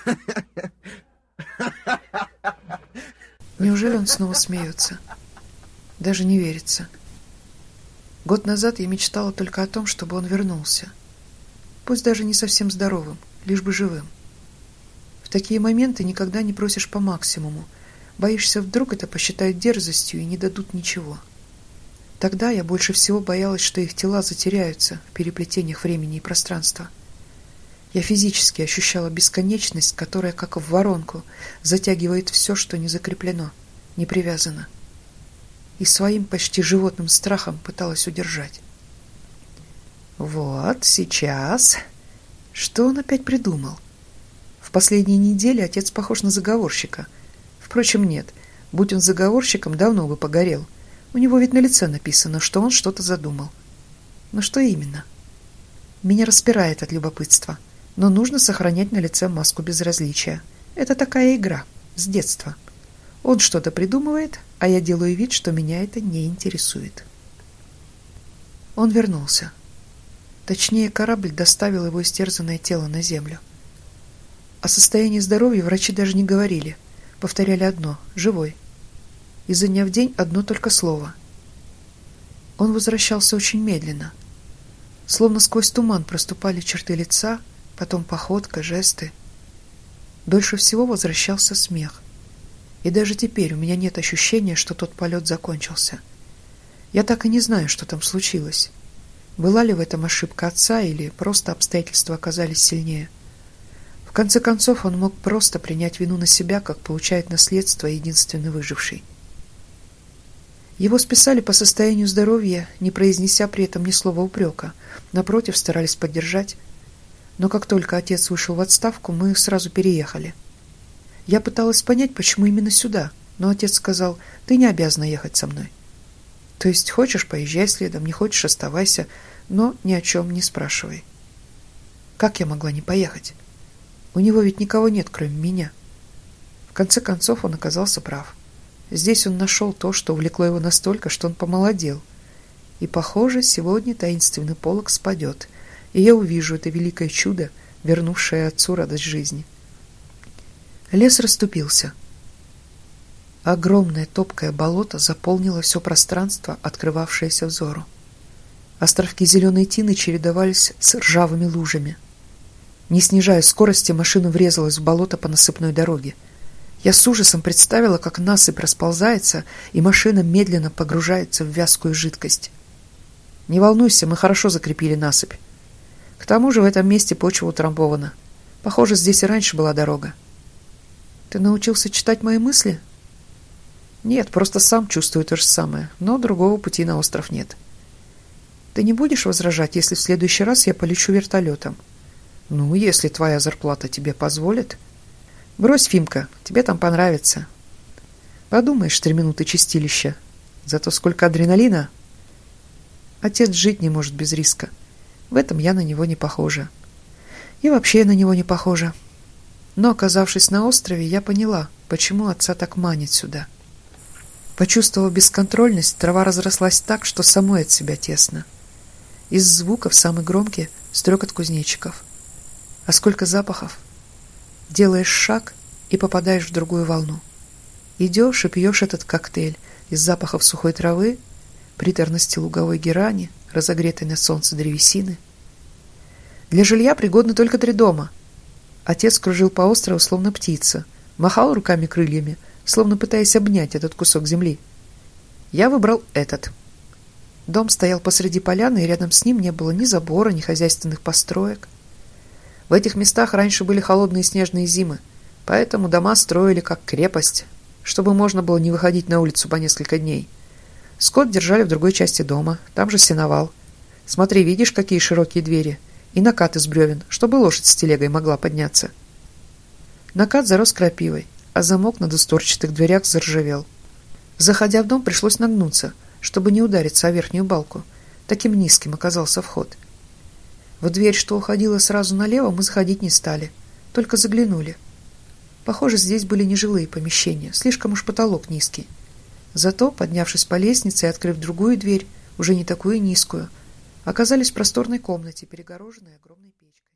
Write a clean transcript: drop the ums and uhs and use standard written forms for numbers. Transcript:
Неужели он снова смеется? Даже не верится. Год назад я мечтала только о том, чтобы он вернулся. Пусть даже не совсем здоровым, лишь бы живым. В такие моменты никогда не просишь по максимуму. Боишься, вдруг это посчитают дерзостью и не дадут ничего. Тогда я больше всего боялась, что их тела затеряются в переплетениях времени и пространства. Я физически ощущала бесконечность, которая, как в воронку, затягивает все, что не закреплено, не привязано. И своим почти животным страхом пыталась удержать. Вот, сейчас... Что он опять придумал? В последние недели отец похож на заговорщика. Впрочем, нет. Будь он заговорщиком, давно бы погорел. У него ведь на лице написано, что он что-то задумал. Но что именно? Меня распирает от любопытства. Но нужно сохранять на лице маску безразличия. Это такая игра. С детства. Он что-то придумывает, а я делаю вид, что меня это не интересует. Он вернулся. Точнее, корабль доставил его истерзанное тело на землю. О состоянии здоровья врачи даже не говорили. Повторяли одно – живой. Изо дня в день одно только слово. Он возвращался очень медленно. Словно сквозь туман проступали черты лица, потом походка, жесты. Дольше всего возвращался смех. И даже теперь у меня нет ощущения, что тот полет закончился. Я так и не знаю, что там случилось. Была ли в этом ошибка отца или просто обстоятельства оказались сильнее. В конце концов, он мог просто принять вину на себя, как получает наследство единственный выживший. Его списали по состоянию здоровья, не произнеся при этом ни слова упрека. Напротив, старались поддержать. Но как только отец вышел в отставку, мы сразу переехали. Я пыталась понять, почему именно сюда, но отец сказал: «Ты не обязана ехать со мной. То есть хочешь — поезжай следом, не хочешь — оставайся, но ни о чем не спрашивай». Как я могла не поехать? У него ведь никого нет, кроме меня. В конце концов, он оказался прав. Здесь он нашел то, что увлекло его настолько, что он помолодел. И, похоже, сегодня таинственный полог спадет, и я увижу это великое чудо, вернувшее отцу радость жизни. Лес расступился. Огромное топкое болото заполнило все пространство, открывавшееся взору. Островки зеленой тины чередовались с ржавыми лужами. Не снижая скорости, машина врезалась в болото по насыпной дороге. Я с ужасом представила, как насыпь расползается, и машина медленно погружается в вязкую жидкость. «Не волнуйся, мы хорошо закрепили насыпь. К тому же в этом месте почва утрамбована. Похоже, здесь и раньше была дорога». «Ты научился читать мои мысли?» «Нет, просто сам чувствую то же самое, но другого пути на остров нет». «Ты не будешь возражать, если в следующий раз я полечу вертолетом?» «Ну, если твоя зарплата тебе позволит». «Брось, Фимка, тебе там понравится». «Подумаешь, 3 минуты чистилища. Зато сколько адреналина». Отец жить не может без риска. В этом я на него не похожа. И вообще я на него не похожа. Но, оказавшись на острове, я поняла, почему отца так манит сюда. Почувствовав бесконтрольность, трава разрослась так, что самой от себя тесно. Из звуков самый громкий — стрекот кузнечиков. А сколько запахов! Делаешь шаг и попадаешь в другую волну. Идешь и пьешь этот коктейль из запахов сухой травы, приторности луговой герани, разогретой на солнце древесины. Для жилья пригодны только 3 дома. Отец кружил по острову, словно птица, махал руками-крыльями, словно пытаясь обнять этот кусок земли. Я выбрал этот. Дом стоял посреди поляны, и рядом с ним не было ни забора, ни хозяйственных построек. В этих местах раньше были холодные снежные зимы, поэтому дома строили как крепость, чтобы можно было не выходить на улицу по несколько дней. Скот держали в другой части дома, там же сеновал. Смотри, видишь, какие широкие двери? И накат из бревен, чтобы лошадь с телегой могла подняться. Накат зарос крапивой, а замок на двустворчатых дверях заржавел. Заходя в дом, пришлось нагнуться, чтобы не удариться о верхнюю балку. Таким низким оказался вход. В дверь, что уходила сразу налево, мы заходить не стали, только заглянули. Похоже, здесь были нежилые помещения, слишком уж потолок низкий. Зато, поднявшись по лестнице и открыв другую дверь, уже не такую низкую, оказались в просторной комнате, перегороженной огромной печкой.